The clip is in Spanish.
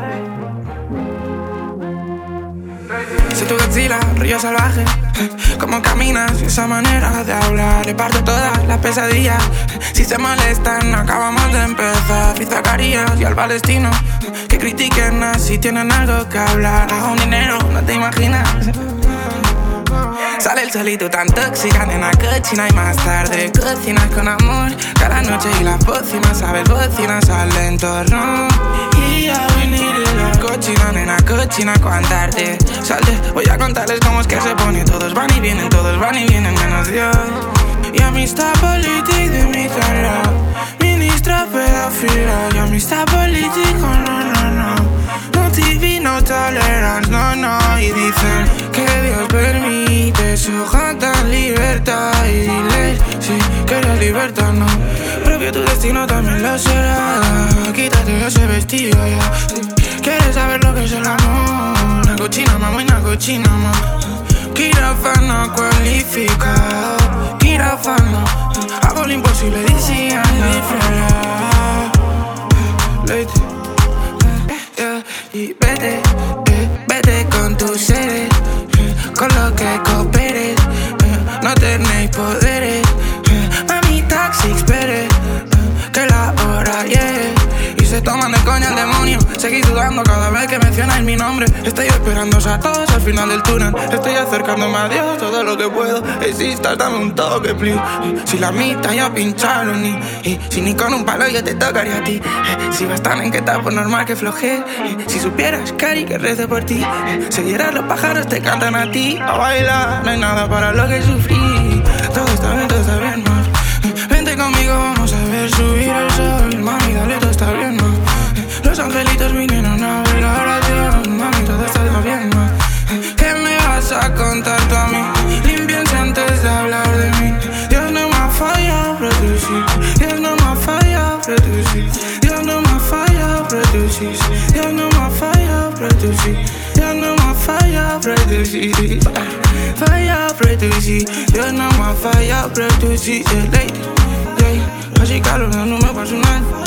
Soy tu Godzilla, rollo salvaje. Cómo caminas, esa manera de hablar le parte todas las pesadillas. Si se molestan, acabamos de empezar. Fui Zacarías y al Palestino que critiquen si tienen algo que hablar. Hago un dinero, no te imaginas. Sale el solito tan tóxica, nena cochina. Y más tarde cocinas con amor cada noche y las pócimas, sabes, bocinas al entorno. Y ya venir la cochina, nena cochina, contarte. Salte, voy a contarles cómo es que se pone. Todos van y vienen, menos Dios. Y amistad política de mi tarea, ministra pedófila. Y amistad política, no TV, no tolerance, no. Y dicen que Dios permite su janta libertad. Y dile, sí, que la libertad no. Propio tu destino también lo será. Quítate ese vestido ya. ¿Quieres saber lo que es el amor? Una cochina, mamá, una cochina, mamá. Quirófano cualificado, quirófano. Hago lo imposible, decía y vete con tus seres, con lo que cooperes. No tenéis poderes, mami taxi espere que la hora llegue. Y se toman de coña el demonio. Seguís dudando cada vez que mencionáis mi nombre. Estoy esperando a todos al final del túnel. Estoy acercándome a Dios todo lo que puedo. Existas, dame un toque, please. Si la mitad ya pincharon y si ni con un palo yo te tocaría a ti. Si vas tan enquetado, pues normal que floje. Si supieras, Cari, que rece por ti. Seguirás, los pájaros te cantan a ti. A bailar, no hay nada para lo que sufrí. Todo está bien, más. Vente conmigo, vamos a ver subir el sol. Mami, dale, todo está bien, ma. Los angelitos vinieron a ver la oración. Mami, todo está bien, ma. ¿Qué me vas a contar tú a mí? Límpiense antes de hablar de mí. Dios no me ha fallado, pero tú sí. Dios no me ha fallado, pero tú sí. Dios no me ha fallado, pero tú sí. Dios no me ha fallado, pero tú sí. Dios no me ha fallado, pero tú sí. Fallado, pero tú sí. Dios no me ha fallado, pero tú sí. Lady, así que no me pasa nada.